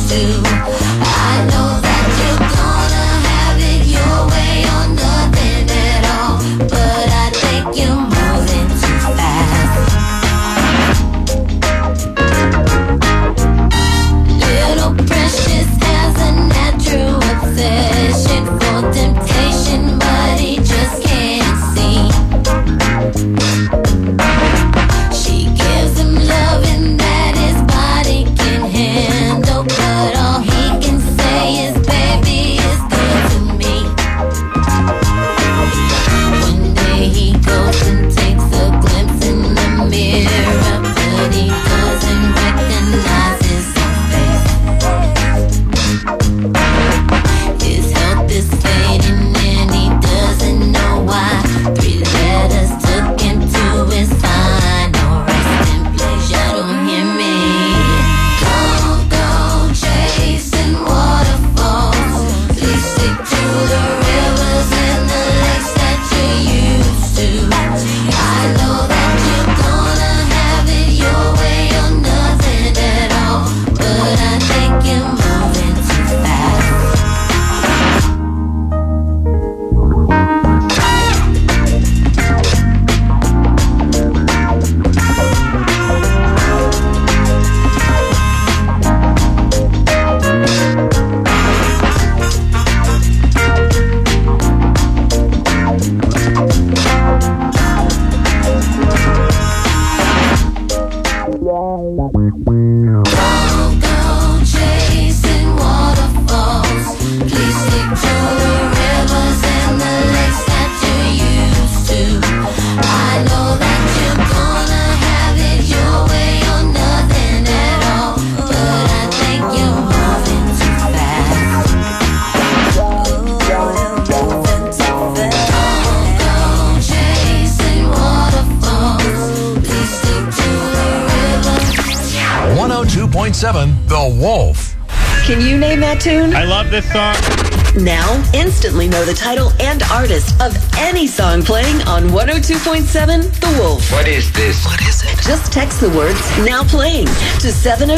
The Wolf. Can you name that tune? I love this song. Now, instantly know the title and artist of any song playing on 102.7 The Wolf. What is this? What is it? Just text the words "now playing" to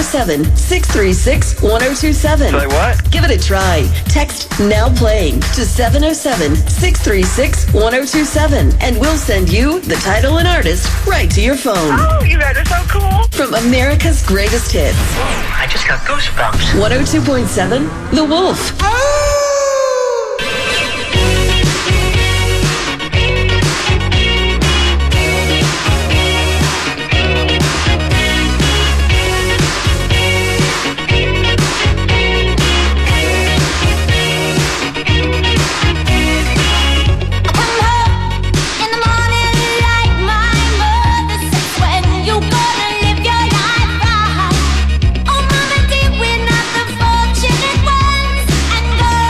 707-636-1027. Say what? Give it a try. Text "now playing" to 707-636-1027 and we'll send you the title and artist right to your phone. Oh, you guys are so cool. From America's greatest hits. I just got goosebumps. 102.7 The Wolf. Oh, mama, did we not the fortunate ones? And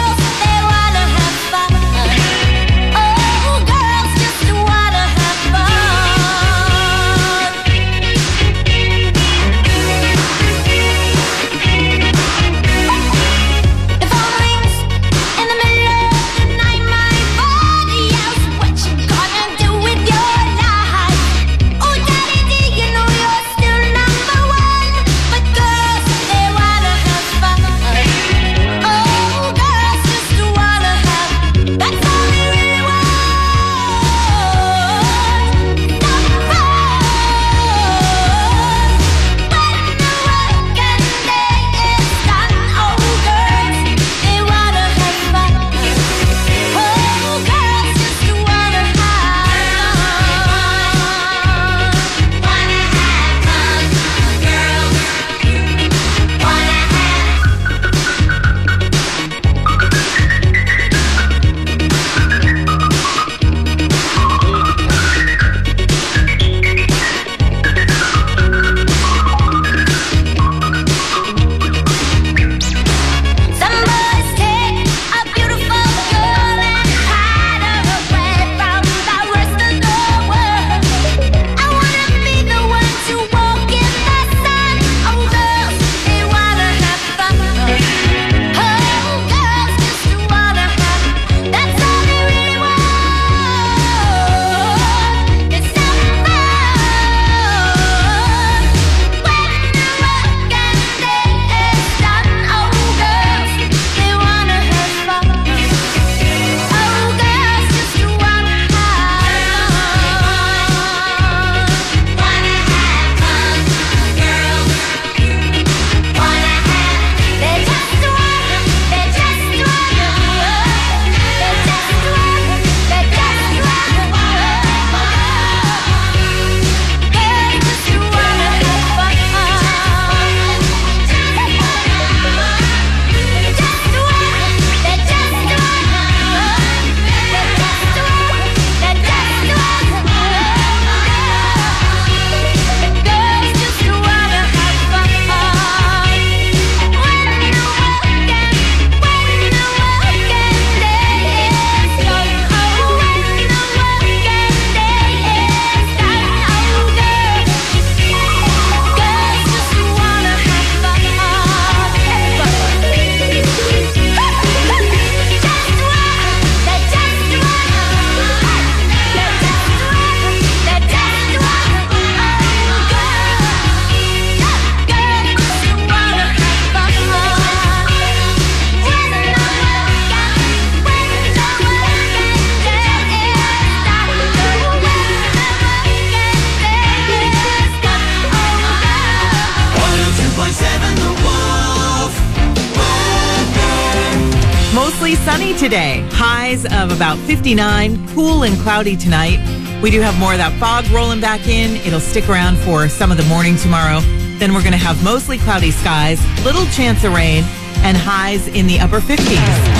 mostly sunny today. Highs of about 59, cool and cloudy tonight. We do have more of that fog rolling back in. It'll stick around for some of the morning tomorrow. Then we're going to have mostly cloudy skies, little chance of rain, and highs in the upper 50s.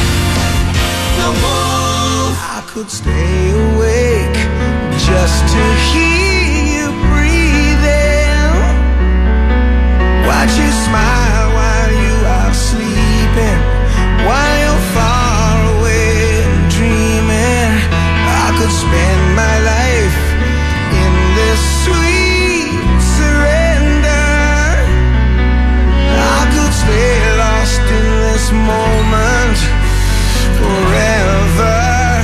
I could stay awake just to hear you breathing. Watch you smile while you are sleeping, while you're far away and dreaming. I could spend my life in this sweet surrender. I could stay lost in this moment forever.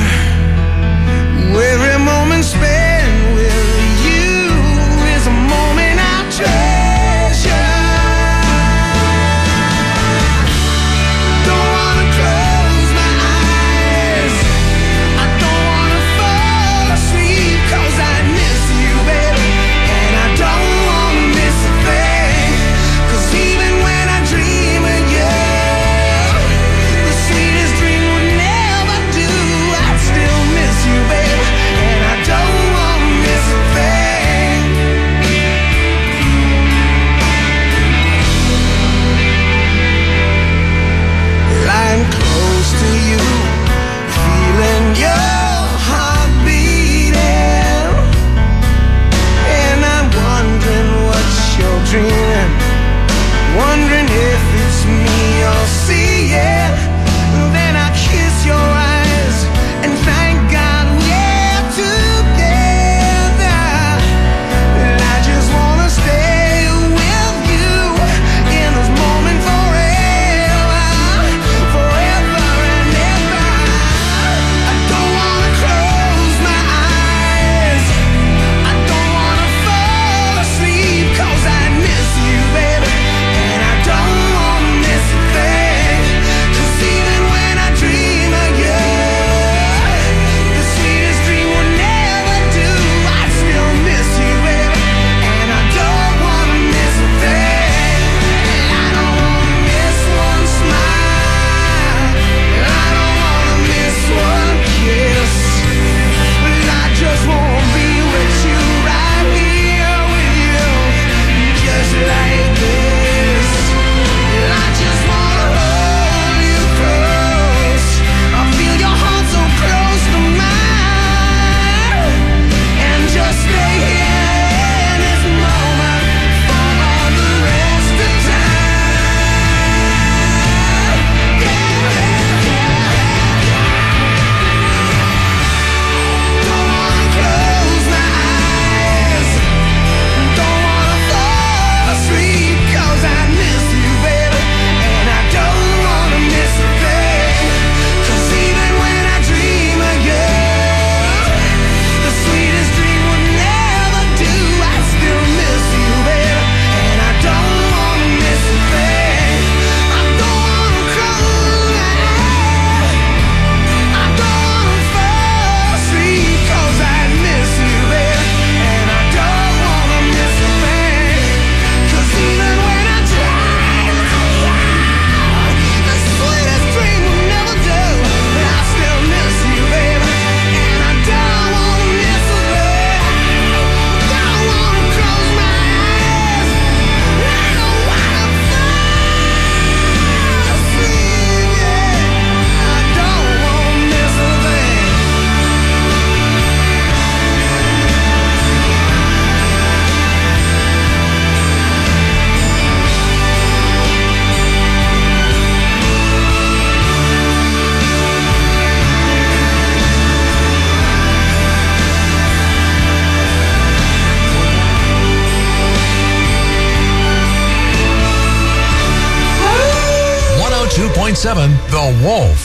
Every moment spent with you is a moment I treasure. Don't wanna close my eyes, I don't wanna fall asleep, 'cause I miss you, baby, and I don't wanna miss a thing. 'Cause even when I dream of you, the sweetest dream would never do. I'd still miss you, baby, and I don't wanna miss a thing. Lying close to you, feeling your heart beating, and I'm wondering what you're dreaming, wondering if it's me you're seeing. Then I kiss your eyes and thank God we're together. And I just wanna stay with you in this moment forever, forever and ever. I don't wanna close my eyes, I don't wanna fall asleep, 'cause I miss you, baby, and I don't wanna miss a thing. 'Cause even when I dream of you, the sweetest dream would never do. I still miss you, baby, and I don't wanna miss a thing. I don't wanna miss one smile, I don't wanna miss one kiss, but I just wanna be with you, right here with you, just like this. I just wanna hold you close, I feel your heart so close to mine, and just stay here in this moment for all the rest of time. Don't wanna close my eyes, don't wanna fall asleep, 'cause I miss you, baby, and I don't wanna miss a thing. 'Cause even when I dream of you, the sweetest dream would never do. I still miss you, baby, and I don't wanna miss a thing. I don't wanna close my eyes, I don't wanna fall asleep, 'cause I miss you, baby, and I don't wanna miss a thing. 'Cause even when I dream of you, the sweetest dream will never do. But I still miss you, baby, and I don't wanna miss a thing. Don't wanna close my eyes, I don't wanna fall asleep, yeah. I don't wanna miss a thing. .7 The Wolf.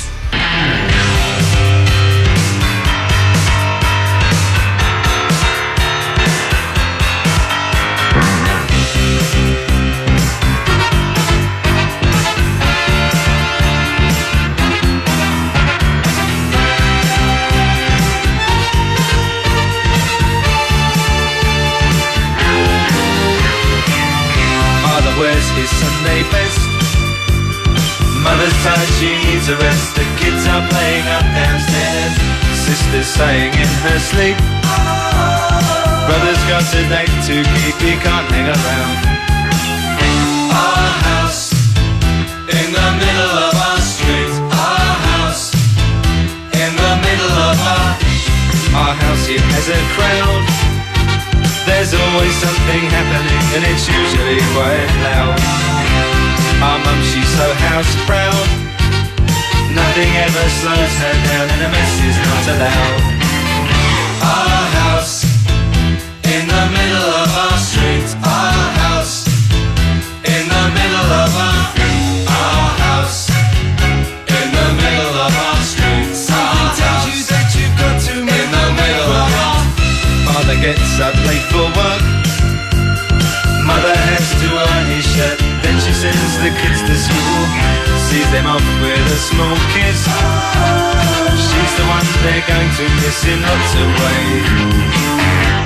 Father wears his Sunday best, Mother's tired, she needs a rest. The kids are playing up downstairs. Sister's sighing in her sleep. Brother's got a date to keep, he can't hang around. Our house in the middle of our street. Our house in the middle of our house, it has a crowd. There's always something happening and it's usually quite loud. Our mum, she's so house proud. Nothing ever slows her down and a mess is not allowed. Our house in the middle of our street. Our house in the middle of our house in the middle of our street. Something tells you that you've got to move in the middle of our. Father gets up late for work. Mother has to iron his shirt. Then she sends the kids to school, sees them off with a small kiss. She's the one they're going to miss in lots of ways.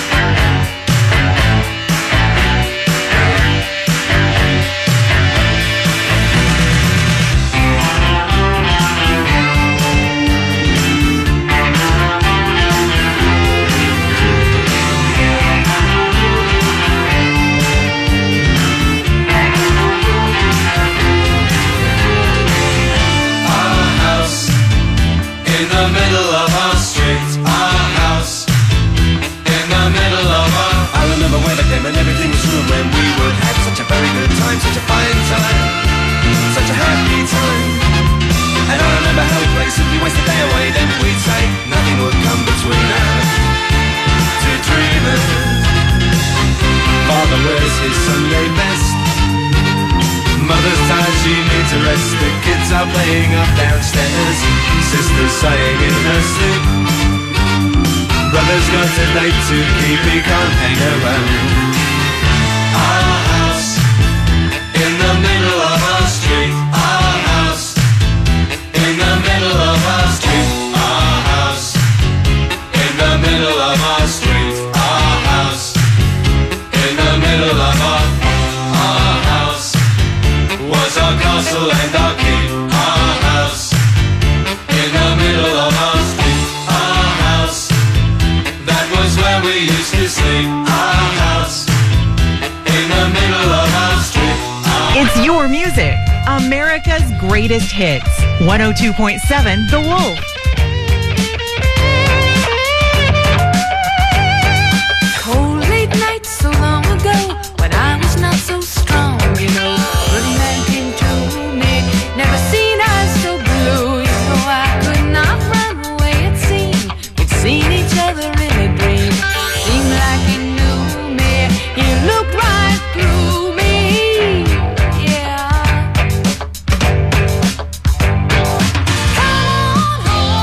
And everything was room when we would have such a very good time, such a fine time, such a happy time. And I remember how we played simply waste the day away. Then we'd say nothing would come between us, two dreamers. Father wears his Sunday best. Mother's tired, she needs a rest. The kids are playing up downstairs. Sister's sighing in her sleep. Brother's got a date to keep, he can't hang around. Our house in the middle of our street. Our house in the middle of our street. Our house in the middle of our street. Our house in the middle of our house was our castle and our keep. Our house in the middle of our street. Our house, that was where we used to sleep. Our house in the middle of our street. It's your music, America's greatest hits. 102.7 The Wolf. Cold late nights so long ago, when I was not so strong, you know. Good man came to me, never seen eyes so blue. You know I could not run away, it seemed. We'd seen each other in a dream. Seemed like he knew me, he looked right through me. Yeah. Come on home.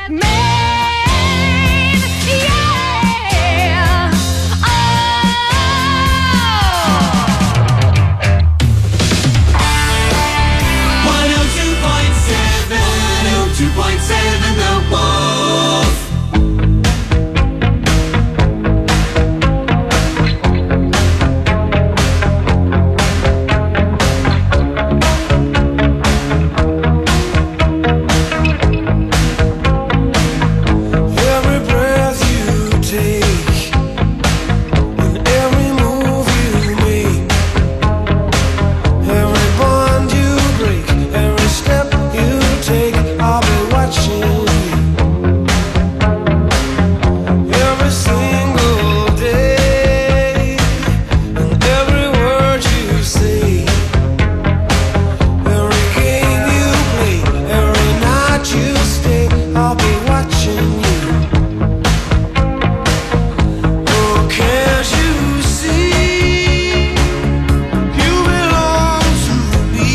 It mean, yeah. Oh. 102.7 The Wolf. Every breath you take and every move you make, every bond you break, every step you take, I'll be watching you. Every single day and every word you say, every game you play, every night you stay, I'll be watching you. Oh, can't you see? You belong to me.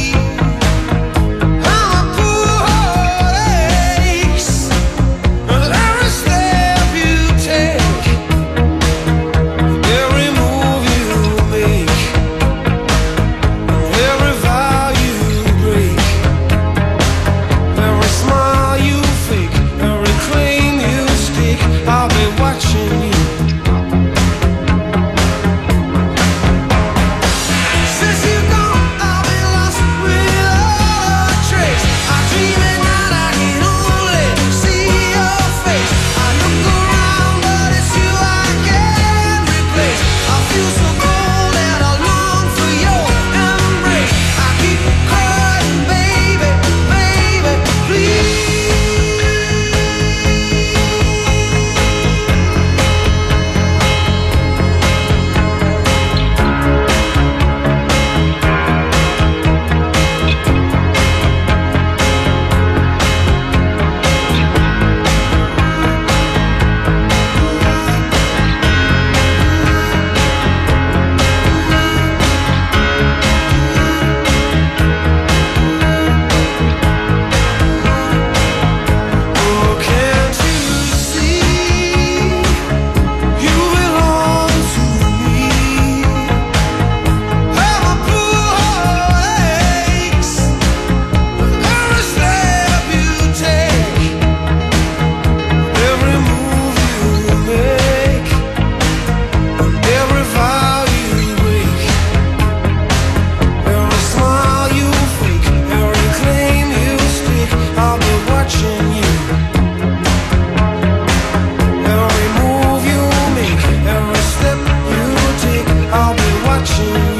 I'm a poor ace, and every step you take, every move you make, every vow you break, every smile you fake, every claim you stake, I'll be watching you. Since you're gone, I've been lost without a trace. I dream at night, I can only see your face. I look around, but it's you I can't replace. I feel so cold and I long for your embrace. I keep crying, baby, baby, please. Oh, can't you see? You belong to me. I'm a poor ace, with every step you take, every move you make, every vow you break, every smile you fake, every claim you stake, I'll be watching you. Every move you make, every step you take, I'll be watching you.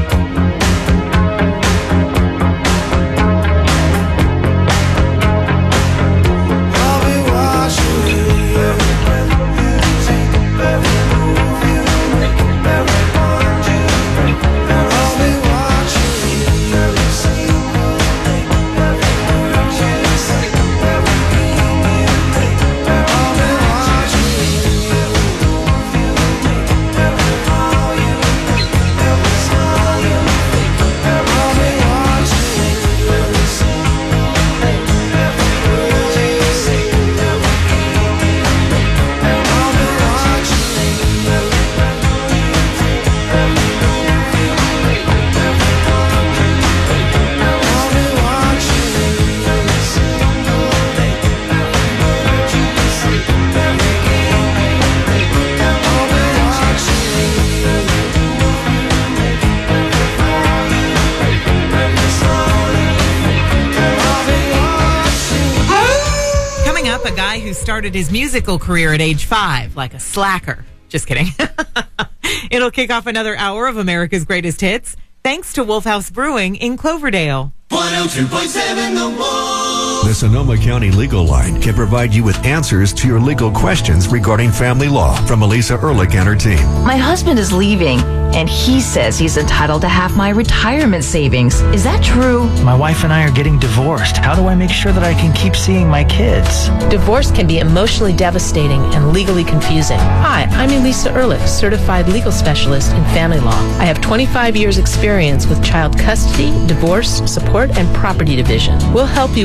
I'll be watching you. Every breath you take, every move you make, every bond you break, I'll be watching you. Every single day, every word you say, every game you play, I'll be watching you. Every move you make, every vow you break, every smile you fake, I'll be watching you. Every single day, every word you say, every game you play, I'll be watching you. Every breath you take, every move you make, every bond you break, I'll be watching you. Every single day, every word you say, every game you play, I'll be watching you. Every move you make, every vow you break, every smile you fake, I'll be watching you. Coming up, a guy who started his musical career at age 5, like a slacker. Just kidding. It'll kick off another hour of America's Greatest Hits, thanks to Wolf House Brewing in Cloverdale. 102.7 The Wolf. The Sonoma County Legal Line can provide you with answers to your legal questions regarding family law from Elisa Ehrlich and her team. My husband is leaving, and he says he's entitled to half my retirement savings. Is that true? My wife and I are getting divorced. How do I make sure that I can keep seeing my kids? Divorce can be emotionally devastating and legally confusing. Hi, I'm Elisa Ehrlich, certified legal specialist in family law. I have 25 years experience with child custody, divorce, support, and property division. We'll help you with the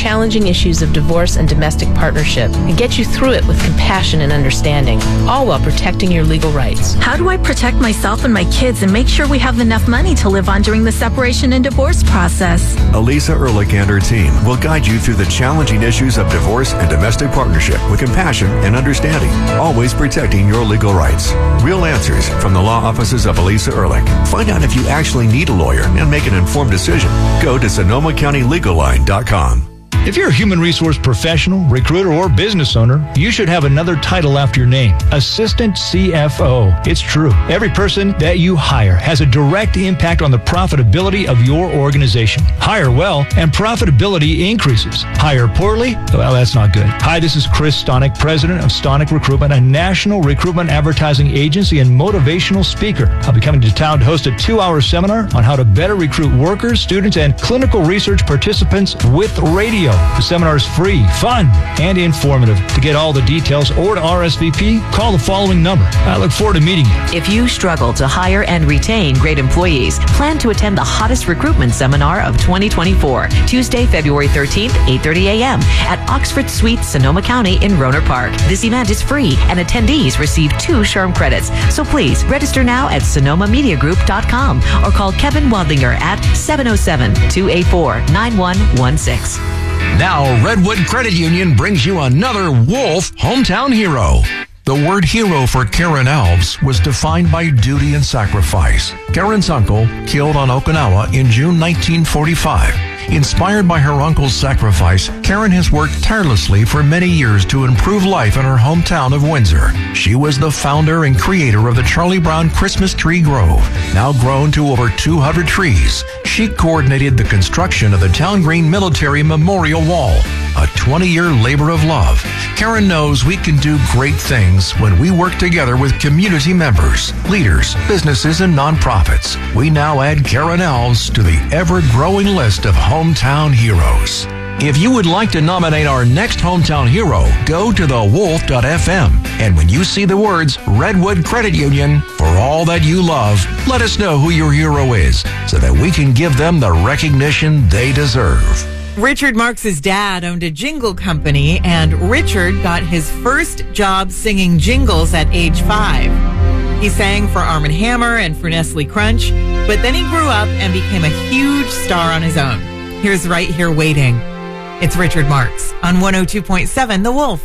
challenging issues of divorce and domestic partnership and get you through it with compassion and understanding, all while protecting your legal rights. How do I protect myself and my kids and make sure we have enough money to live on during the separation and divorce process? Elisa Ehrlich and her team will guide you through the challenging issues of divorce and domestic partnership with compassion and understanding, always protecting your legal rights. Real answers from the law offices of Elisa Ehrlich. Find out if you actually need a lawyer and make an informed decision. Go to SonomaCountyLegalLine.com. If you're a human resource professional, recruiter, or business owner, you should have another title after your name, Assistant CFO. It's true. Every person that you hire has a direct impact on the profitability of your organization. Hire well, and profitability increases. Hire poorly? Well, that's not good. Hi, this is Chris Stonick, president of Stonick Recruitment, a national recruitment advertising agency and motivational speaker. I'll be coming to town to host a 2-hour seminar on how to better recruit workers, students, and clinical research participants with radio. The seminar is free, fun, and informative. To get all the details or to RSVP, call the following number. I look forward to meeting you. If you struggle to hire and retain great employees, plan to attend the hottest recruitment seminar of 2024, Tuesday, February 13th, 8:30 a.m. at Oxford Suite, Sonoma County in Rohnert Park. This event is free, and attendees receive 2 SHRM credits. So please register now at SonomaMediaGroup.com or call Kevin Wadlinger at 707-284-9116. Now, Redwood Credit Union brings you another Wolf hometown hero. The word hero for Karen Alves was defined by duty and sacrifice. Karen's uncle killed on Okinawa in June 1945. Inspired by her uncle's sacrifice, Karen has worked tirelessly for many years to improve life in her hometown of Windsor. She was the founder and creator of the Charlie Brown Christmas Tree Grove, now grown to over 200 trees. She coordinated the construction of the Town Green Military Memorial Wall, a 20-year labor of love. Karen knows we can do great things when we work together with community members, leaders, businesses, and nonprofits. We now add Karen Alves to the ever-growing list of hometown heroes. If you would like to nominate our next hometown hero, go to thewolf.fm. And when you see the words Redwood Credit Union, for all that you love, let us know who your hero is so that we can give them the recognition they deserve. Richard Marks' dad owned a jingle company, and Richard got his first job singing jingles at age 5. He sang for Arm & Hammer and for Nestle Crunch, but then he grew up and became a huge star on his own. Here's Right Here Waiting. It's Richard Marks on 102.7 The Wolf.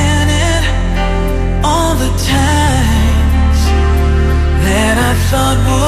thought